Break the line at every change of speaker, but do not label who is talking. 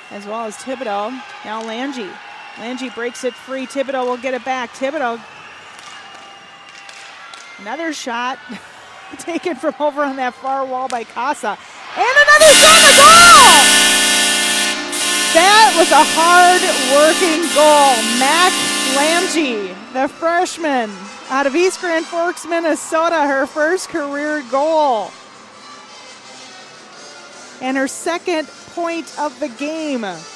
as well as Thibodeau. Now Lange. Lange breaks it free. Thibodeau will get it back. Thibodeau. Another shot taken from over on that far wall by Casa. And another shot on goal! That was a hard-working goal. Mac Lange, the freshman out of East Grand Forks, Minnesota, her first career goal. And her second point of the game.